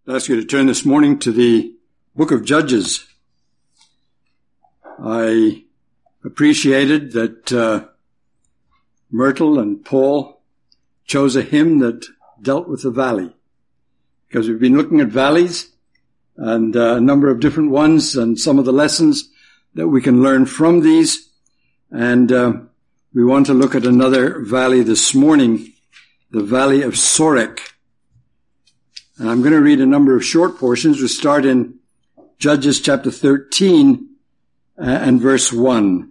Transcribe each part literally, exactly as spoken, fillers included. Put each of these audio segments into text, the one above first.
I ask you to turn this morning to the book of Judges. I appreciated that uh, Myrtle and Paul chose a hymn that dealt with the valley, because we've been looking at valleys and uh, a number of different ones and some of the lessons that we can learn from these. And uh, we want to look at another valley this morning, the Valley of Sorek. And I'm going to read a number of short portions. We start in Judges chapter thirteen uh, and verse one.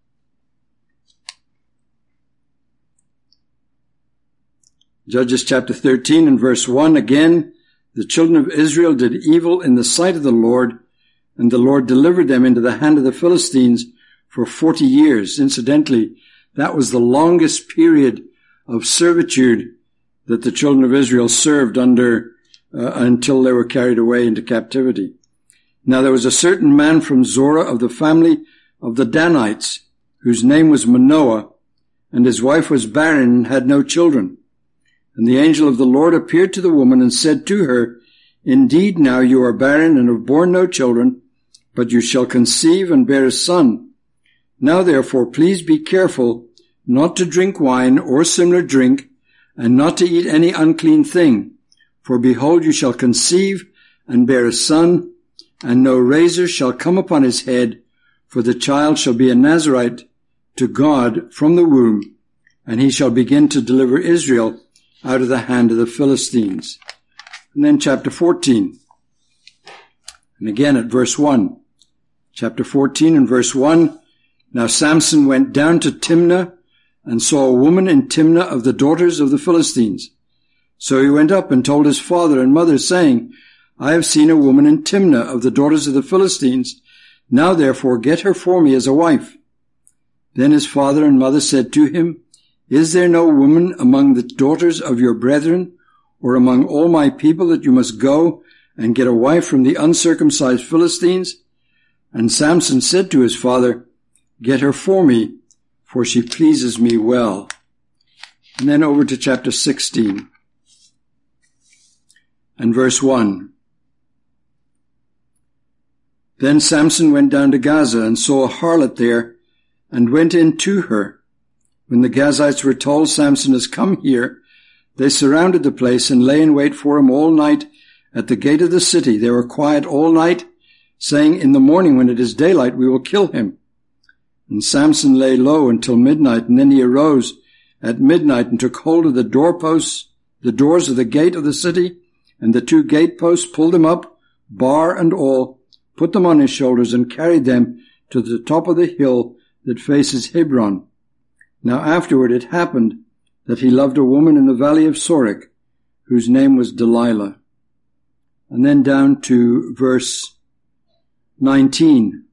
Judges chapter thirteen and verse one. Again, the children of Israel did evil in the sight of the Lord, and the Lord delivered them into the hand of the Philistines for forty years. Incidentally, that was the longest period of servitude that the children of Israel served under Uh, until they were carried away into captivity. Now there was a certain man from Zorah of the family of the Danites, whose name was Manoah, and his wife was barren and had no children. And the angel of the Lord appeared to the woman and said to her, Indeed, now you are barren and have borne no children, but you shall conceive and bear a son. Now therefore, please be careful not to drink wine or similar drink, and not to eat any unclean thing. For behold, you shall conceive and bear a son, and no razor shall come upon his head, for the child shall be a Nazirite to God from the womb, and he shall begin to deliver Israel out of the hand of the Philistines. And then chapter fourteen. And again at verse one. Chapter fourteen and verse one. Now Samson went down to Timnah and saw a woman in Timnah of the daughters of the Philistines. So he went up and told his father and mother, saying, I have seen a woman in Timnah of the daughters of the Philistines. Now therefore get her for me as a wife. Then his father and mother said to him, Is there no woman among the daughters of your brethren, or among all my people, that you must go and get a wife from the uncircumcised Philistines? And Samson said to his father, Get her for me, for she pleases me well. And then over to chapter sixteen. And verse one. Then Samson went down to Gaza and saw a harlot there and went in to her. When the Gazites were told, Samson has come here, they surrounded the place and lay in wait for him all night at the gate of the city. They were quiet all night, saying, In the morning when it is daylight, we will kill him. And Samson lay low until midnight, and then he arose at midnight and took hold of the doorposts, the doors of the gate of the city, and the two gateposts, pulled them up, bar and all, put them on his shoulders, and carried them to the top of the hill that faces Hebron. Now afterward it happened that he loved a woman in the valley of Sorek, whose name was Delilah. And then down to verse nineteen.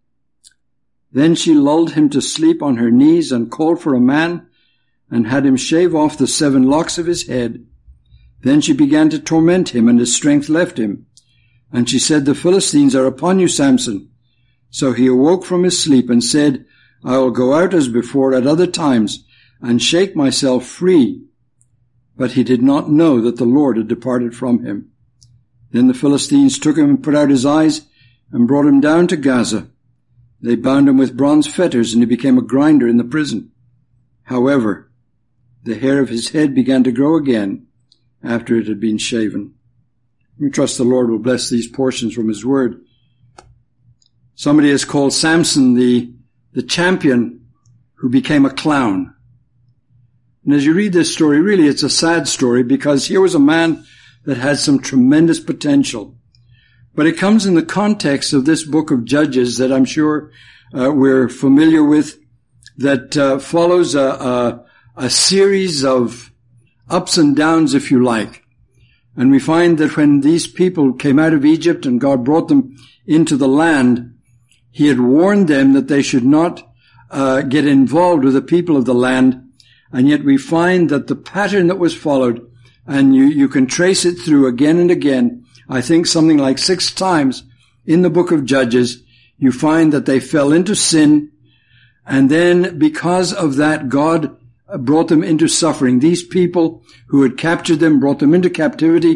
Then she lulled him to sleep on her knees and called for a man and had him shave off the seven locks of his head. Then she began to torment him, and his strength left him. And she said, The Philistines are upon you, Samson. So he awoke from his sleep and said, I will go out as before at other times and shake myself free. But he did not know that the Lord had departed from him. Then the Philistines took him and put out his eyes and brought him down to Gaza. They bound him with bronze fetters, and he became a grinder in the prison. However, the hair of his head began to grow again after it had been shaven. We trust the Lord will bless these portions from his word. Somebody has called Samson the, the champion who became a clown. And as you read this story, really it's a sad story, because here was a man that had some tremendous potential. But it comes in the context of this book of Judges that I'm sure uh, we're familiar with, that uh, follows a, a, a series of ups and downs, if you like. And we find that when these people came out of Egypt and God brought them into the land, he had warned them that they should not uh, get involved with the people of the land. And yet we find that the pattern that was followed, and you, you can trace it through again and again, I think something like six times in the book of Judges, you find that they fell into sin. And then because of that, God brought them into suffering. These people who had captured them brought them into captivity.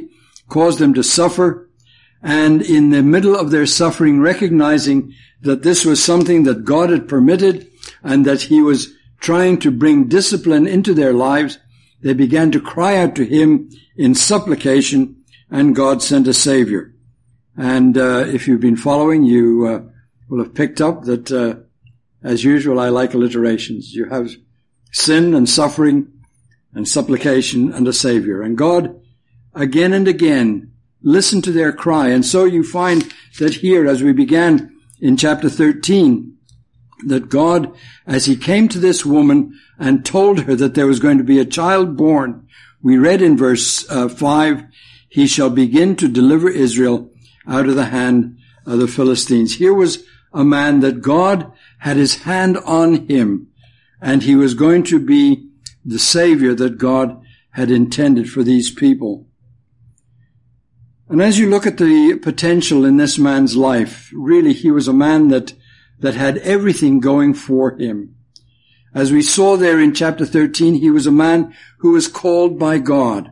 caused them to suffer, and in the middle of their suffering, recognizing that this was something that God had permitted and that he was trying to bring discipline into their lives, they began to cry out to him in supplication, and God sent a Savior. And uh, if you've been following, you uh, will have picked up that, uh, as usual, I like alliterations. You have sin and suffering and supplication and a Savior. And God, again and again, listened to their cry. And so you find that here, as we began in chapter thirteen, that God, as he came to this woman and told her that there was going to be a child born, we read in verse uh, five, he shall begin to deliver Israel out of the hand of the Philistines. Here was a man that God had his hand on him, and he was going to be the Savior that God had intended for these people. And as you look at the potential in this man's life, really he was a man that that had everything going for him. As we saw there in chapter thirteen, he was a man who was called by God.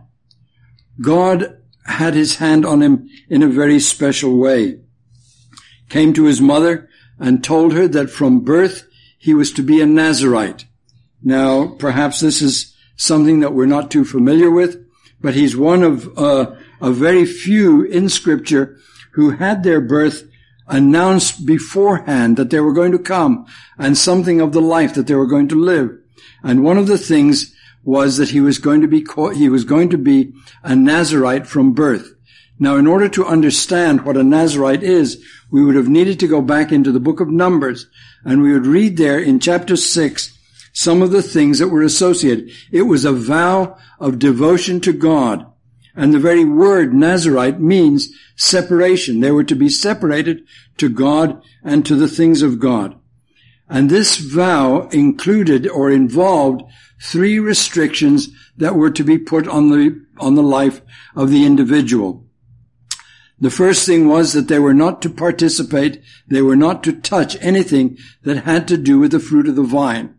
God had his hand on him in a very special way. Came to his mother and told her that from birth he was to be a Nazirite. Now, perhaps this is something that we're not too familiar with, but he's one of uh, a very few in Scripture who had their birth announced beforehand that they were going to come and something of the life that they were going to live. And one of the things was that he was going to be called, he was going to be a Nazirite from birth. Now, in order to understand what a Nazirite is, we would have needed to go back into the book of Numbers, and we would read there in chapter six some of the things that were associated. It was a vow of devotion to God. And the very word Nazirite means separation. They were to be separated to God and to the things of God. And this vow included or involved three restrictions that were to be put on the, on the life of the individual. The first thing was that they were not to participate, they were not to touch anything that had to do with the fruit of the vine.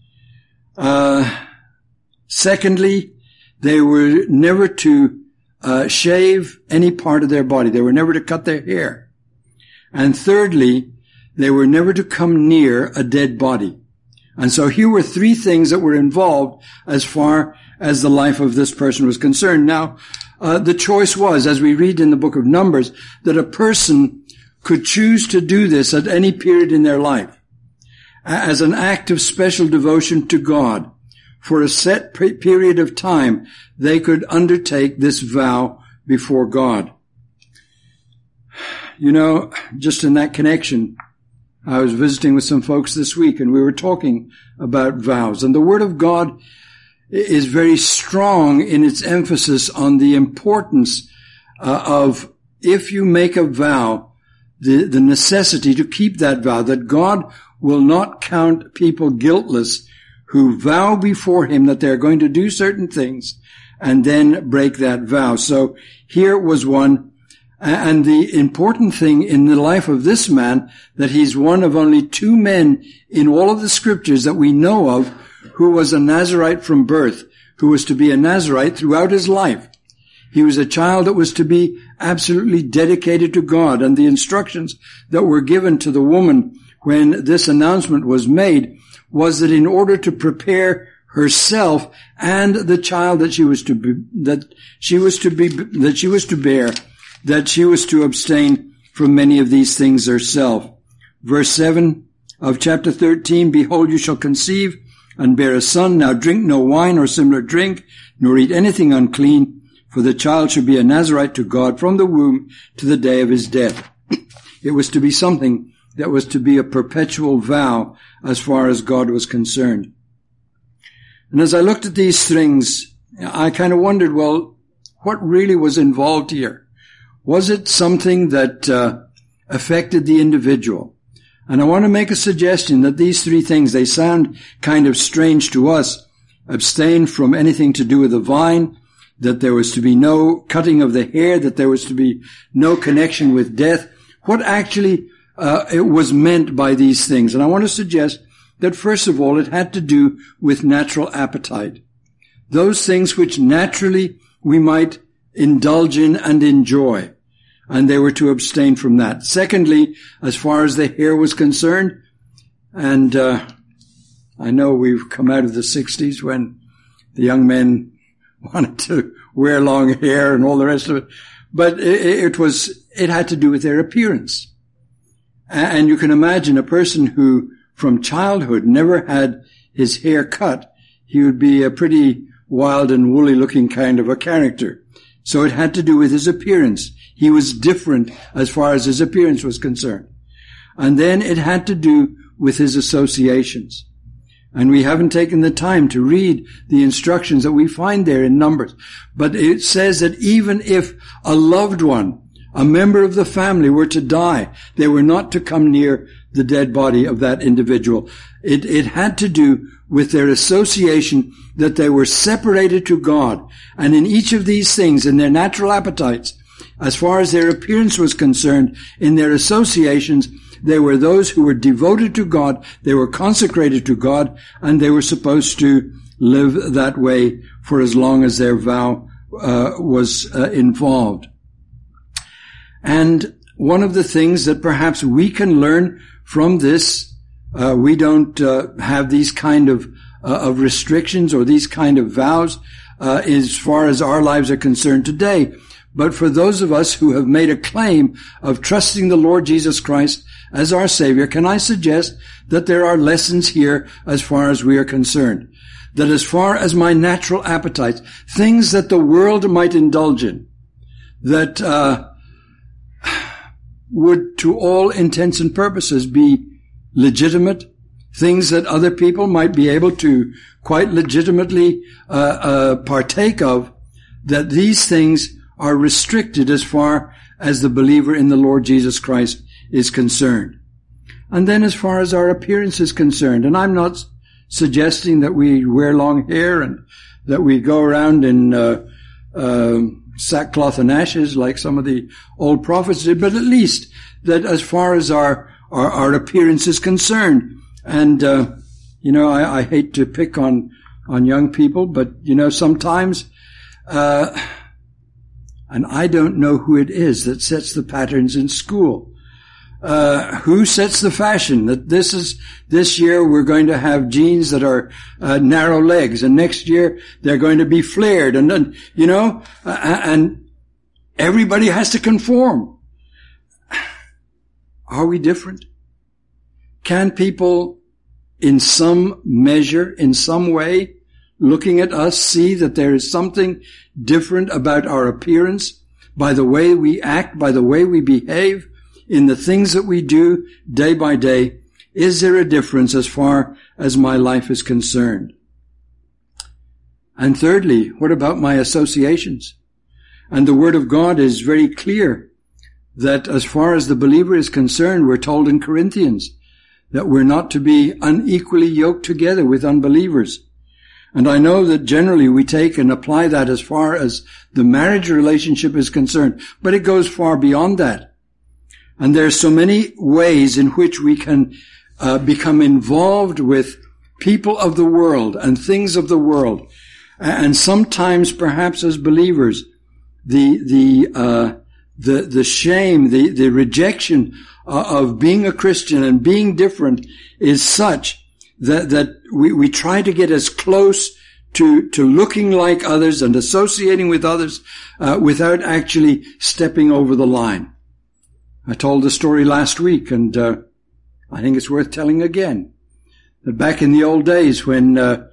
Uh, secondly, they were never to uh, shave any part of their body. They were never to cut their hair. And thirdly, they were never to come near a dead body. And so here were three things that were involved as far as the life of this person was concerned. Now, uh, the choice was, as we read in the book of Numbers, that a person could choose to do this at any period in their life as an act of special devotion to God. For a set period of time, they could undertake this vow before God. You know, just in that connection, I was visiting with some folks this week, and we were talking about vows. And the Word of God is very strong in its emphasis on the importance uh, of, if you make a vow, the, the necessity to keep that vow, that God will not count people guiltless who vow before him that they're going to do certain things and then break that vow. So here was one. And the important thing in the life of this man, that he's one of only two men in all of the scriptures that we know of who was a Nazirite from birth, who was to be a Nazirite throughout his life. He was a child that was to be absolutely dedicated to God, and the instructions that were given to the woman when this announcement was made was that in order to prepare herself and the child that she was to be, that she was to be, that she was to bear, that she was to abstain from many of these things herself. Verse seven of chapter thirteen, behold, you shall conceive and bear a son. Now drink no wine or similar drink, nor eat anything unclean, for the child shall be a Nazirite to God from the womb to the day of his death. It was to be something that was to be a perpetual vow as far as God was concerned. And as I looked at these things, I kind of wondered, well, what really was involved here? Was it something that uh, affected the individual? And I want to make a suggestion that these three things, they sound kind of strange to us. Abstain from anything to do with the vine, that there was to be no cutting of the hair, that there was to be no connection with death. What actually uh, it was meant by these things? And I want to suggest that first of all, it had to do with natural appetite. Those things which naturally we might indulge in and enjoy. And they were to abstain from that. Secondly, as far as the hair was concerned, and uh, I know we've come out of the sixties when the young men wanted to wear long hair and all the rest of it, but it, it was, it had to do with their appearance. And you can imagine a person who from childhood never had his hair cut, he would be a pretty wild and woolly looking kind of a character. So it had to do with his appearance. He was different as far as his appearance was concerned. And then it had to do with his associations. And we haven't taken the time to read the instructions that we find there in Numbers. But it says that even if a loved one, a member of the family, were to die, they were not to come near the dead body of that individual. It, it had to do with their association, that they were separated to God. And in each of these things, in their natural appetites, as far as their appearance was concerned, in their associations, they were those who were devoted to God, they were consecrated to God, and they were supposed to live that way for as long as their vow uh, was uh, involved. And one of the things that perhaps we can learn from this, uh, we don't uh, have these kind of uh, of restrictions or these kind of vows uh, as far as our lives are concerned today. But for those of us who have made a claim of trusting the Lord Jesus Christ as our Savior, can I suggest that there are lessons here as far as we are concerned? That as far as my natural appetites, things that the world might indulge in, that uh would to all intents and purposes be legitimate, things that other people might be able to quite legitimately uh, uh partake of, that these things are restricted as far as the believer in the Lord Jesus Christ is concerned. And then as far as our appearance is concerned, and I'm not suggesting that we wear long hair and that we go around in uh, uh, sackcloth and ashes like some of the old prophets did, but at least that as far as our our, our appearance is concerned. And uh, you know, I, I hate to pick on on young people, but you know, sometimes uh and I don't know who it is that sets the patterns in school. Uh, who sets the fashion that this is, this year we're going to have jeans that are uh, narrow legs, and next year they're going to be flared, and then, you know, uh, and everybody has to conform. Are we different? Can people in some measure, in some way, looking at us, see that there is something different about our appearance, by the way we act, by the way we behave, in the things that we do day by day? Is there a difference as far as my life is concerned? And thirdly, what about my associations? And the Word of God is very clear that as far as the believer is concerned, we're told in Corinthians that we're not to be unequally yoked together with unbelievers. And I know that generally we take and apply that as far as the marriage relationship is concerned, but it goes far beyond that. And there are so many ways in which we can uh, become involved with people of the world and things of the world. And sometimes, perhaps as believers, the the uh, the the shame, the the rejection uh, of being a Christian and being different is such that that we we try to get as close to to looking like others and associating with others uh, without actually stepping over the line. I told the story last week, and uh, I think it's worth telling again, that back in the old days when uh,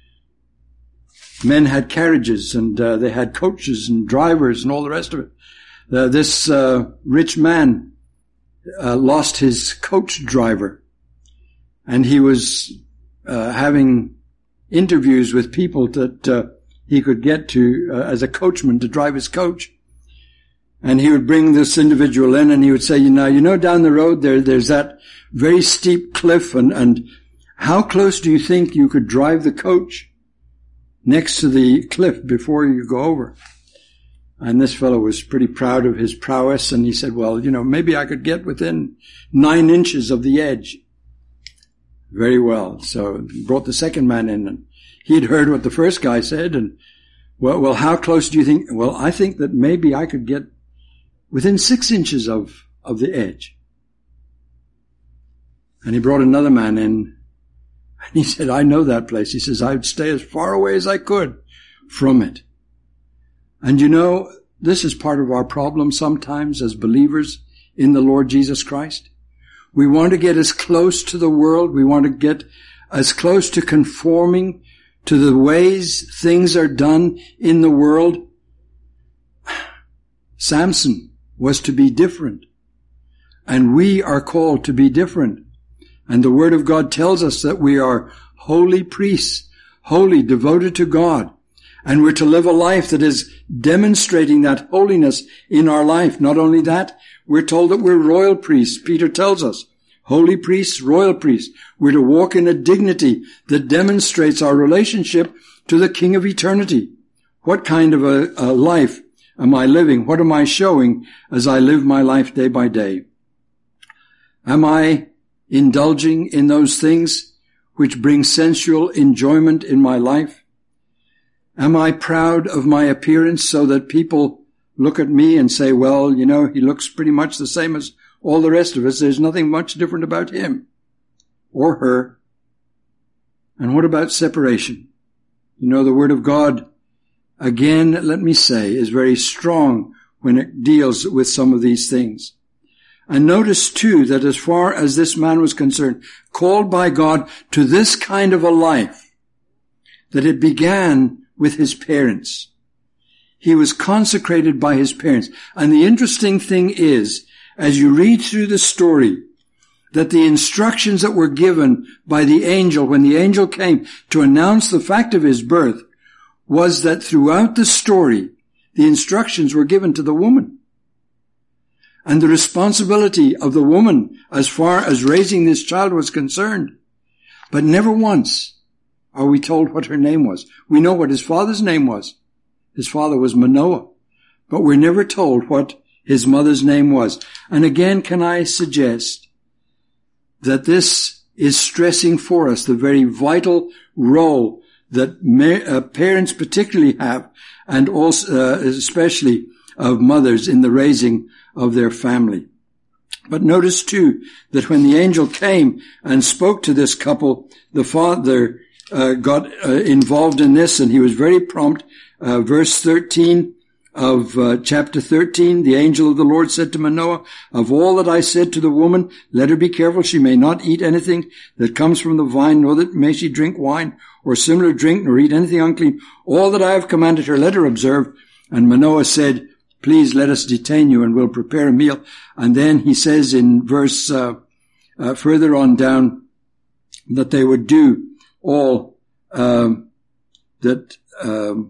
men had carriages and uh, they had coaches and drivers and all the rest of it, uh, this uh, rich man uh, lost his coach driver, and he was uh, having interviews with people that uh, he could get to uh, as a coachman to drive his coach. And he would bring this individual in and he would say, you know, you know, down the road there, there's that very steep cliff, and, and how close do you think you could drive the coach next to the cliff before you go over? And this fellow was pretty proud of his prowess, and he said, well, you know, maybe I could get within nine inches of the edge. Very well. So he brought the second man in, and he'd heard what the first guy said, and Well, well, how close do you think? Well, I think that maybe I could get within six inches of, of the edge. And he brought another man in, and he said, I know that place. He says, I'd stay as far away as I could from it. And you know, this is part of our problem sometimes as believers in the Lord Jesus Christ. We want to get as close to the world. We want to get as close to conforming to the ways things are done in the world. Samson was to be different. And we are called to be different. And the Word of God tells us that we are holy priests, holy, devoted to God. And we're to live a life that is demonstrating that holiness in our life. Not only that, we're told that we're royal priests. Peter tells us, holy priests, royal priests. We're to walk in a dignity that demonstrates our relationship to the King of eternity. What kind of a, a life am I living? What am I showing as I live my life day by day? Am I indulging in those things which bring sensual enjoyment in my life? Am I proud of my appearance so that people look at me and say, well, you know, he looks pretty much the same as all the rest of us. There's nothing much different about him or her. And what about separation? You know, the Word of God, again, let me say, is very strong when it deals with some of these things. And notice, too, that as far as this man was concerned, called by God to this kind of a life, that it began with his parents. He was consecrated by his parents. And the interesting thing is, as you read through the story, that the instructions that were given by the angel, when the angel came to announce the fact of his birth, was that throughout the story, the instructions were given to the woman. And the responsibility of the woman as far as raising this child was concerned. But never once are we told what her name was. We know what his father's name was. His father was Manoah. But we're never told what his mother's name was. And again, can I suggest that this is stressing for us the very vital role that ma- uh, parents particularly have, and also uh, especially of mothers in the raising of their family. But notice too that when the angel came and spoke to this couple, the father uh, got uh, involved in this, and he was very prompt. Uh, verse thirteen of uh, chapter thirteen, the angel of the Lord said to Manoah, of all that I said to the woman, let her be careful, she may not eat anything that comes from the vine, nor that may she drink wine or similar drink, nor eat anything unclean. All that I have commanded her, let her observe. And Manoah said, please let us detain you, and we'll prepare a meal. And then he says in verse uh, uh, further on down that they would do all um, that um,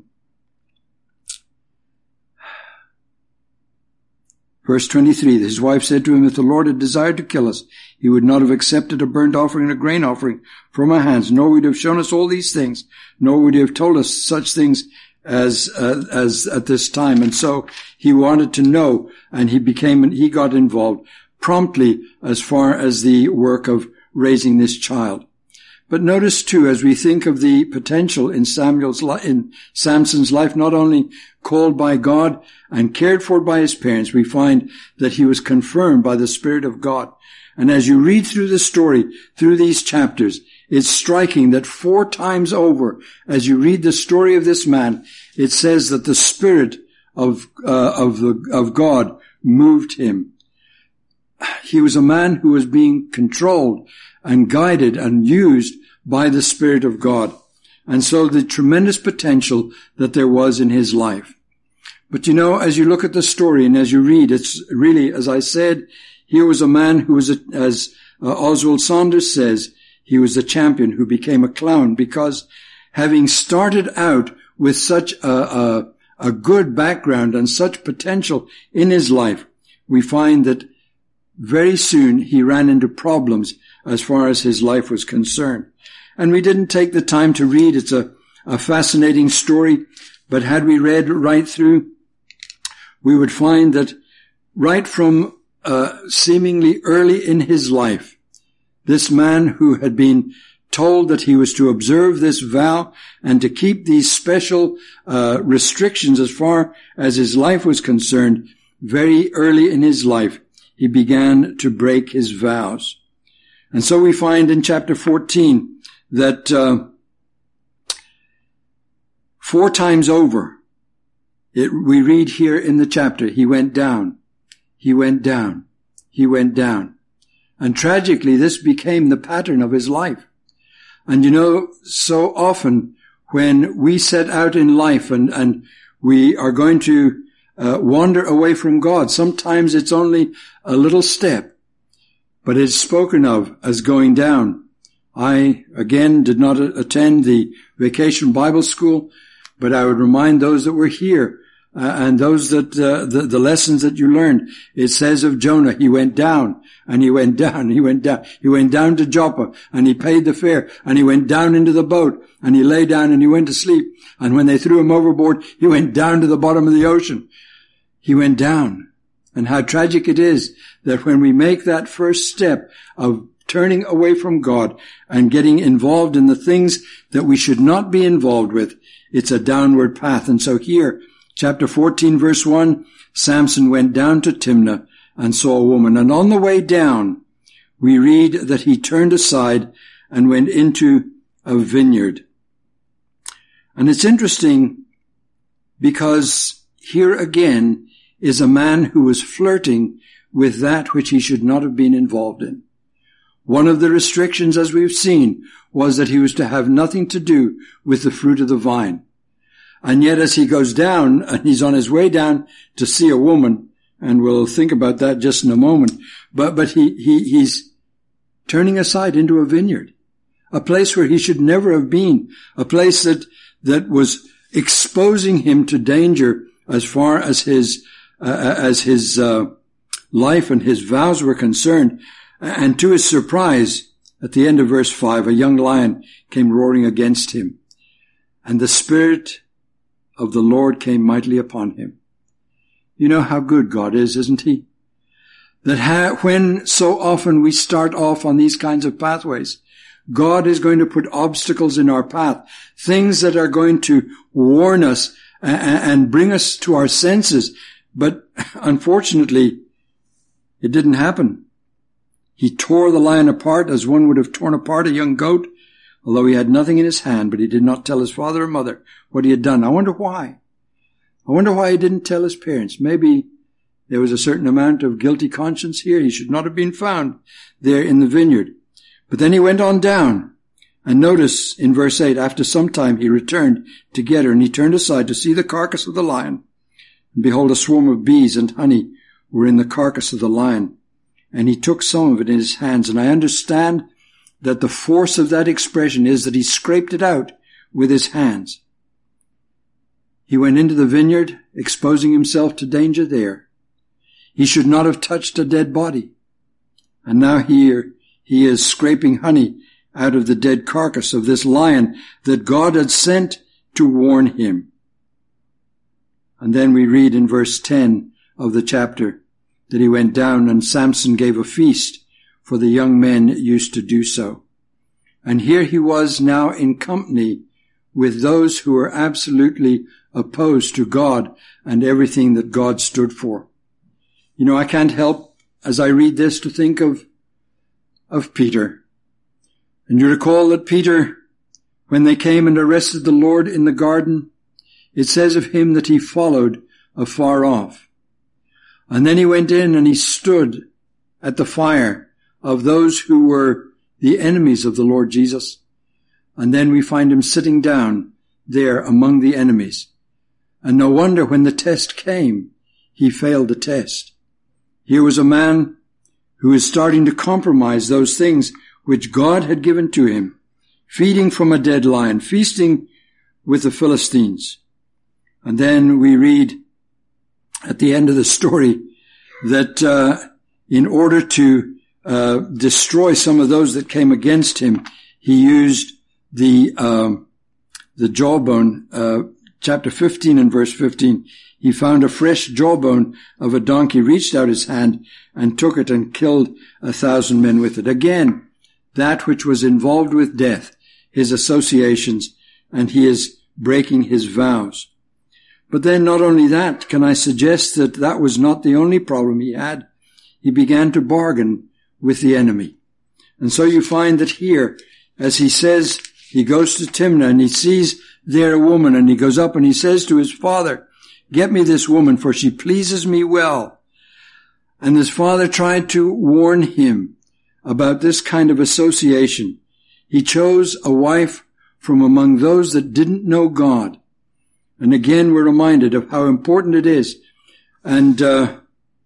verse twenty-three, his wife said to him, if the Lord had desired to kill us, he would not have accepted a burnt offering and a grain offering from our hands, nor would he have shown us all these things, nor would he have told us such things as uh, as at this time. And so he wanted to know, and he became, he got involved promptly as far as the work of raising this child. But notice too, as we think of the potential in Samuel's li- in Samson's life, not only called by God and cared for by his parents, we find that he was confirmed by the Spirit of God. And as you read through the story, through these chapters, it's striking that four times over, as you read the story of this man, it says that the Spirit of uh, of the of God moved him. He was a man who was being controlled and guided and used by the Spirit of God. And so the tremendous potential that there was in his life. But you know, as you look at the story and as you read, it's really, as I said, here was a man who was, a, as uh, Oswald Saunders says, he was a champion who became a clown, because having started out with such a, a, a good background and such potential in his life, we find that very soon he ran into problems as far as his life was concerned. And we didn't take the time to read. It's a, a fascinating story. But had we read right through, we would find that right from uh, seemingly early in his life, this man who had been told that he was to observe this vow and to keep these special uh, restrictions as far as his life was concerned, very early in his life, he began to break his vows. And so we find in chapter fourteen that uh, four times over, it, we read here in the chapter, he went down, he went down, he went down. And tragically, this became the pattern of his life. And you know, so often when we set out in life and, and we are going to uh, wander away from God, sometimes it's only a little step, but it's spoken of as going down. I, again, did not attend the Vacation Bible School, but I would remind those that were here uh, and those that, uh, the, the lessons that you learned. It says of Jonah, he went down and he went down, and he went down, he went down to Joppa and he paid the fare and he went down into the boat and he lay down and he went to sleep. And when they threw him overboard, he went down to the bottom of the ocean. He went down. And how tragic it is that when we make that first step of turning away from God and getting involved in the things that we should not be involved with, it's a downward path. And so here, chapter fourteen, verse one, Samson went down to Timnah and saw a woman. And on the way down, we read that he turned aside and went into a vineyard. And it's interesting because here again is a man who was flirting with that which he should not have been involved in. One of the restrictions, as we've seen, was that he was to have nothing to do with the fruit of the vine. And yet as he goes down, and he's on his way down to see a woman, and we'll think about that just in a moment, but, but he, he, he's turning aside into a vineyard, a place where he should never have been, a place that, that was exposing him to danger as far as his, uh, as his, uh, life and his vows were concerned. And to his surprise, at the end of verse five, a young lion came roaring against him, and the Spirit of the Lord came mightily upon him. You know how good God is, isn't he? That ha- when so often we start off on these kinds of pathways, God is going to put obstacles in our path, things that are going to warn us and, and bring us to our senses. But unfortunately, it didn't happen. He tore the lion apart as one would have torn apart a young goat, although he had nothing in his hand, but he did not tell his father or mother what he had done. I wonder why. I wonder why he didn't tell his parents. Maybe there was a certain amount of guilty conscience here. He should not have been found there in the vineyard. But then he went on down. And notice in verse eight, after some time he returned to get her, and he turned aside to see the carcass of the lion. And behold, a swarm of bees and honey were in the carcass of the lion. And he took some of it in his hands. And I understand that the force of that expression is that he scraped it out with his hands. He went into the vineyard, exposing himself to danger there. He should not have touched a dead body. And now here he is scraping honey out of the dead carcass of this lion that God had sent to warn him. And then we read in verse ten of the chapter that he went down and Samson gave a feast, for the young men used to do so. And here he was now in company with those who were absolutely opposed to God and everything that God stood for. You know, I can't help, as I read this, to think of, of Peter. And you recall that Peter, when they came and arrested the Lord in the garden, it says of him that he followed afar off. And then he went in and he stood at the fire of those who were the enemies of the Lord Jesus. And then we find him sitting down there among the enemies. And no wonder when the test came, he failed the test. Here was a man who is starting to compromise those things which God had given to him, feeding from a dead lion, feasting with the Philistines. And then we read at the end of the story that uh, in order to uh, destroy some of those that came against him, he used the um, the jawbone. Uh, chapter fifteen and verse fifteen. He found a fresh jawbone of a donkey, reached out his hand and took it and killed a thousand men with it. Again, that which was involved with death, his associations, and he is breaking his vows. But then not only that, can I suggest that that was not the only problem he had. He began to bargain with the enemy. And so you find that here, as he says, he goes to Timnah and he sees there a woman, and he goes up and he says to his father, "Get me this woman, for she pleases me well." And his father tried to warn him about this kind of association. He chose a wife from among those that didn't know God. And again, we're reminded of how important it is. And uh,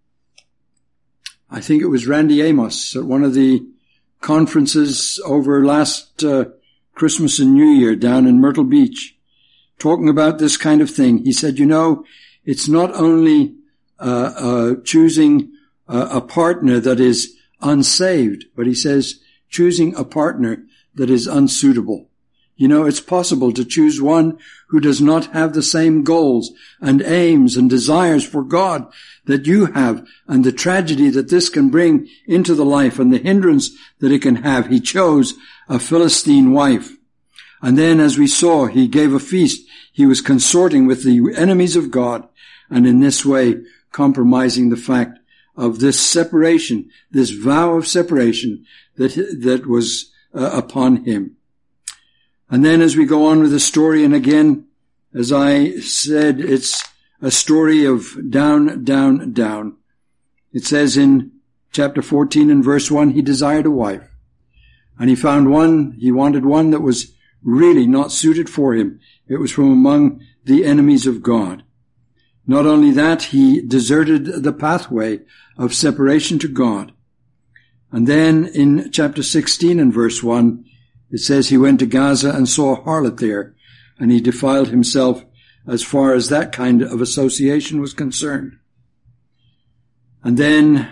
I think it was Randy Amos at one of the conferences over last uh, Christmas and New Year down in Myrtle Beach, talking about this kind of thing. He said, you know, it's not only uh, uh, choosing uh, a partner that is unsaved, but he says choosing a partner that is unsuitable. You know, it's possible to choose one who does not have the same goals and aims and desires for God that you have, and the tragedy that this can bring into the life and the hindrance that it can have. He chose a Philistine wife. And then, as we saw, he gave a feast. He was consorting with the enemies of God, and in this way compromising the fact of this separation, this vow of separation that, that was uh, upon him. And then as we go on with the story, and again, as I said, it's a story of down, down, down. It says in chapter fourteen and verse one, he desired a wife. And he found one, he wanted one that was really not suited for him. It was from among the enemies of God. Not only that, he deserted the pathway of separation to God. And then in chapter sixteen and verse one, it says he went to Gaza and saw a harlot there, and he defiled himself as far as that kind of association was concerned. And then,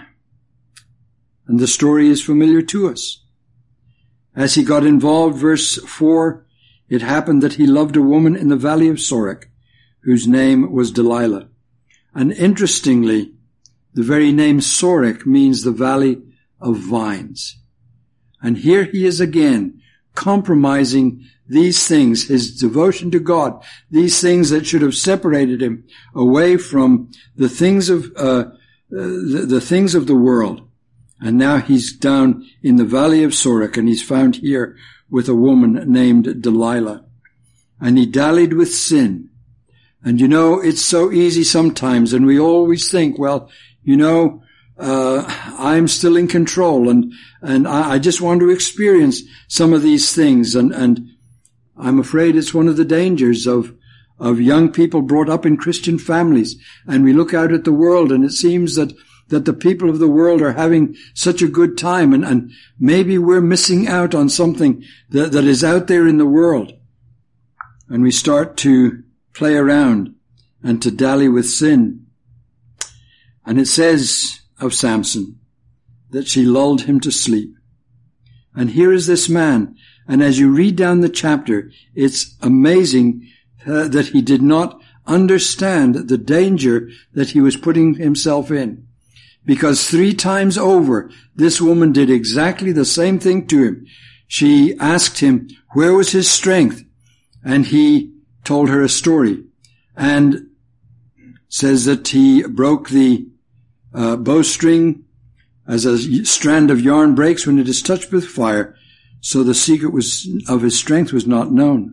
and the story is familiar to us. As he got involved, verse four, it happened that he loved a woman in the valley of Sorek, whose name was Delilah. And interestingly, the very name Sorek means the valley of vines. And here he is again, compromising these things, his devotion to God, these things that should have separated him away from the things of uh, the, the things of the world. And now he's down in the valley of Sorek, and he's found here with a woman named Delilah. And he dallied with sin. And you know, it's so easy sometimes, and we always think, well, you know, Uh, I'm still in control, and, and I, I just want to experience some of these things. And, and I'm afraid it's one of the dangers of, of young people brought up in Christian families. And we look out at the world, and it seems that, that the people of the world are having such a good time. And, and maybe we're missing out on something that, that is out there in the world. And we start to play around and to dally with sin. And it says of Samson that she lulled him to sleep. And here is this man, and as you read down the chapter, it's amazing uh, that he did not understand the danger that he was putting himself in. Because three times over, this woman did exactly the same thing to him. She asked him, where was his strength? And he told her a story, and says that he broke the Uh, bowstring as a strand of yarn breaks when it is touched with fire, so the secret was of his strength was not known.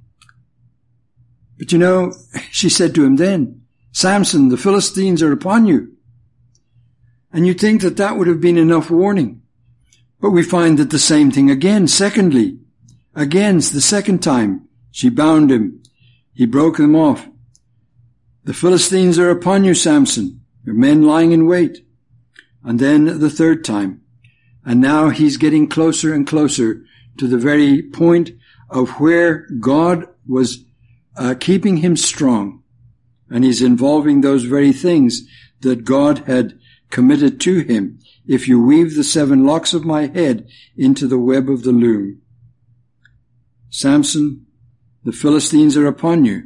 But you know, she said to him then, Samson, the Philistines are upon you. And you'd think that that would have been enough warning. But we find that the same thing again. Secondly, again, the second time, she bound him. He broke them off. The Philistines are upon you, Samson. Your men lying in wait. And then the third time. And now he's getting closer and closer to the very point of where God was uh, keeping him strong. And he's involving those very things that God had committed to him. If you weave the seven locks of my head into the web of the loom. Samson, the Philistines are upon you.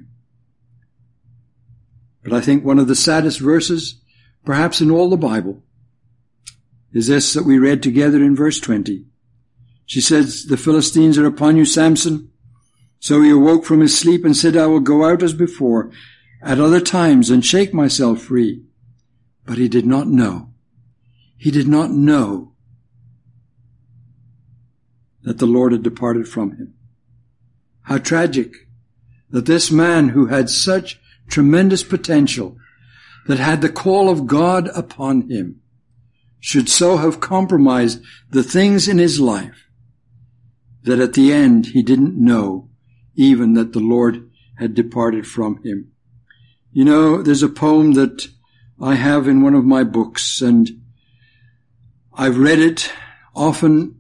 But I think one of the saddest verses perhaps in all the Bible is this that we read together in verse twenty. She says, the Philistines are upon you, Samson. So he awoke from his sleep and said, I will go out as before at other times and shake myself free. But he did not know. He did not know that the Lord had departed from him. How tragic that this man who had such tremendous potential, that had the call of God upon him, should so have compromised the things in his life that at the end he didn't know even that the Lord had departed from him. You know, there's a poem that I have in one of my books, and I've read it often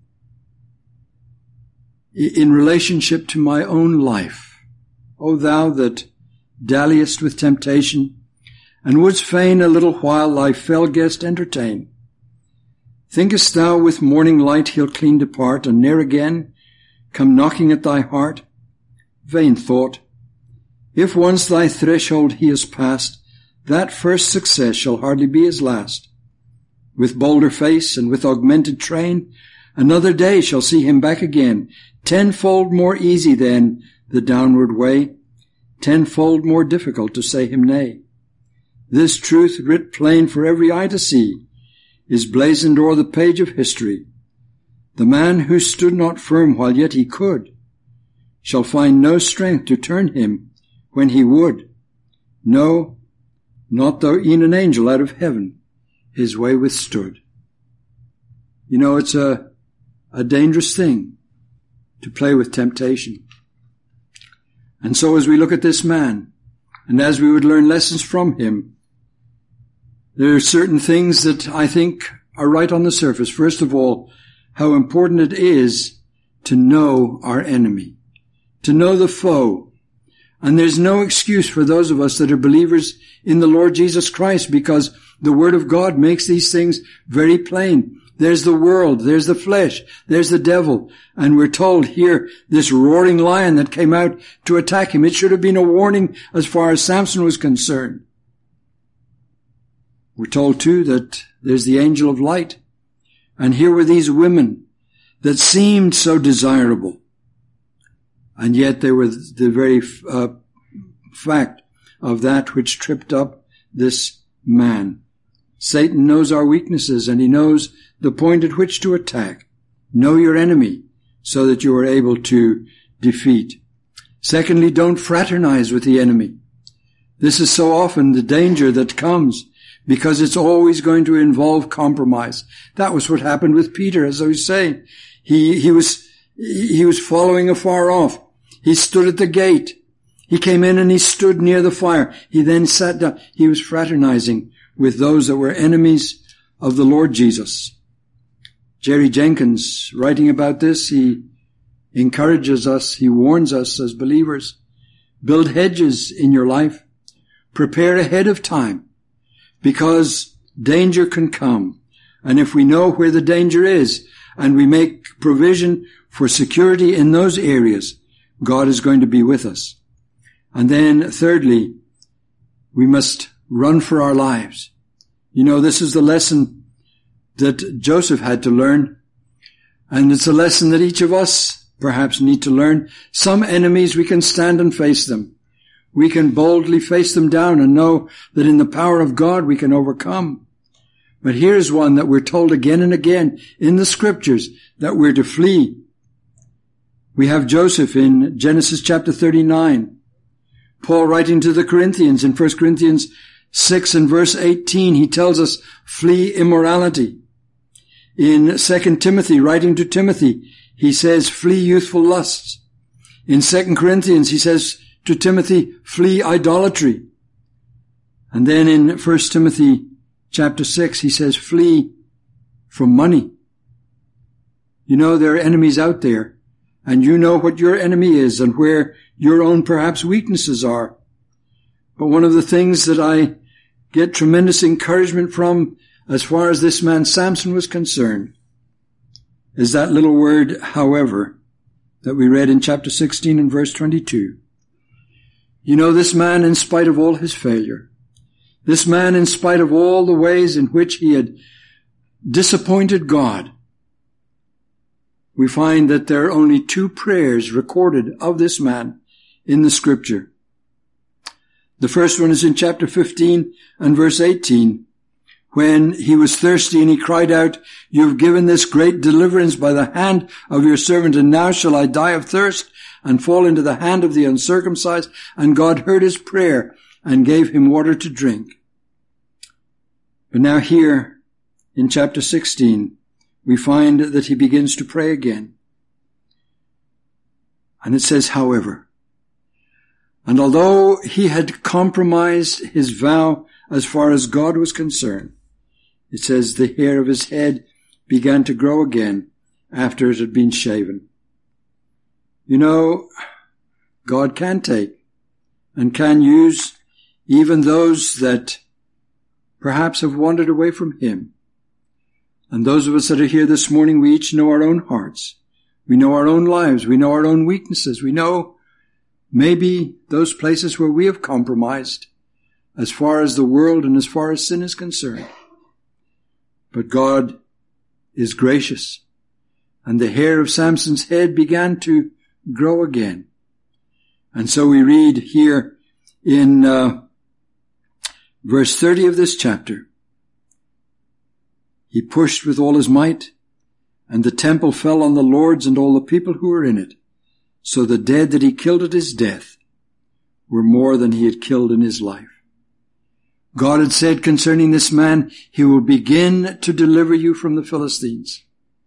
in relationship to my own life. O thou that dalliest with temptation, and wouldst fain a little while thy fell guest entertain. Thinkest thou with morning light he'll clean depart, and ne'er again come knocking at thy heart? Vain thought! If once thy threshold he has passed, that first success shall hardly be his last. With bolder face and with augmented train, another day shall see him back again, tenfold more easy then the downward way, tenfold more difficult to say him nay. This truth, writ plain for every eye to see, is blazoned o'er the page of history. The man who stood not firm while yet he could, shall find no strength to turn him when he would. No, not though e'en an angel out of heaven his way withstood. You know, it's a, a dangerous thing to play with temptation. And so as we look at this man, and as we would learn lessons from him, there are certain things that I think are right on the surface. First of all, how important it is to know our enemy, to know the foe. And there's no excuse for those of us that are believers in the Lord Jesus Christ, because the Word of God makes these things very plain. There's the world, there's the flesh, there's the devil. And we're told here, this roaring lion that came out to attack him, it should have been a warning as far as Samson was concerned. We're told too that there's the angel of light. And here were these women that seemed so desirable. And yet they were the very uh, fact of that which tripped up this man. Satan knows our weaknesses, and he knows the point at which to attack. Know your enemy so that you are able to defeat. Secondly, don't fraternize with the enemy. This is so often the danger that comes, because it's always going to involve compromise. That was what happened with Peter, as I was saying. He, he was, he was following afar off. He stood at the gate. He came in and he stood near the fire. He then sat down. He was fraternizing with those that were enemies of the Lord Jesus. Jerry Jenkins, writing about this, he encourages us, he warns us as believers, build hedges in your life. Prepare ahead of time, because danger can come. And if we know where the danger is, and we make provision for security in those areas, God is going to be with us. And then thirdly, we must run for our lives. You know, this is the lesson that Joseph had to learn. And it's a lesson that each of us perhaps need to learn. Some enemies, we can stand and face them. We can boldly face them down and know that in the power of God we can overcome. But here's one that we're told again and again in the scriptures that we're to flee. We have Joseph in Genesis chapter thirty-nine. Paul writing to the Corinthians in First Corinthians six and verse eighteen, he tells us, flee immorality. In Second Timothy, writing to Timothy, he says, flee youthful lusts. In Second Corinthians, he says to Timothy, flee idolatry. And then in First Timothy chapter six, he says, flee from money. You know, there are enemies out there, and you know what your enemy is and where your own perhaps weaknesses are. But one of the things that I get tremendous encouragement from as far as this man Samson was concerned is that little word, however, that we read in chapter sixteen and verse twenty-two. You know, this man, in spite of all his failure, this man, in spite of all the ways in which he had disappointed God, we find that there are only two prayers recorded of this man in the scripture. The first one is in chapter fifteen and verse eighteen, when he was thirsty and he cried out, "You have given this great deliverance by the hand of your servant, and now shall I die of thirst and fall into the hand of the uncircumcised." And God heard his prayer and gave him water to drink. But now here in chapter sixteen, we find that he begins to pray again. And it says, however, and although he had compromised his vow as far as God was concerned, it says the hair of his head began to grow again after it had been shaven. You know, God can take and can use even those that perhaps have wandered away from him. And those of us that are here this morning, we each know our own hearts. We know our own lives. We know our own weaknesses. We know maybe those places where we have compromised as far as the world and as far as sin is concerned. But God is gracious, and the hair of Samson's head began to grow again. And so we read here in uh, verse thirty of this chapter, he pushed with all his might, and the temple fell on the lords and all the people who were in it. So the dead that he killed at his death were more than he had killed in his life. God had said concerning this man, he will begin to deliver you from the Philistines.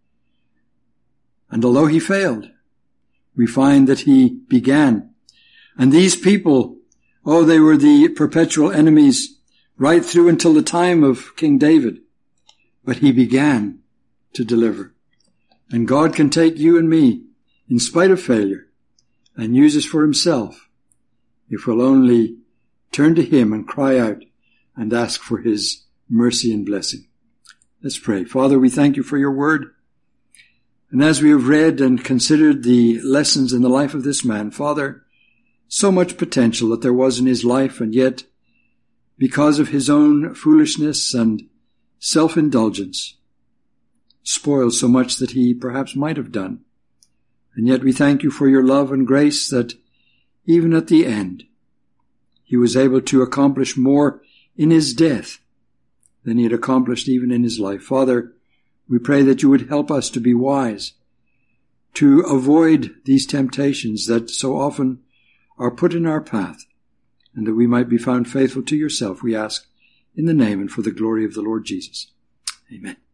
And although he failed, we find that he began. And these people, oh, they were the perpetual enemies right through until the time of King David. But he began to deliver. And God can take you and me, in spite of failure, and use us for himself, if we'll only turn to him and cry out and ask for his mercy and blessing. Let's pray. Father, we thank you for your word. And as we have read and considered the lessons in the life of this man, Father, so much potential that there was in his life, and yet, because of his own foolishness and self-indulgence, spoiled so much that he perhaps might have done. And yet we thank you for your love and grace that even at the end, he was able to accomplish more in his death than he had accomplished even in his life. Father, we pray that you would help us to be wise, to avoid these temptations that so often are put in our path, and that we might be found faithful to yourself, we ask in the name and for the glory of the Lord Jesus. Amen.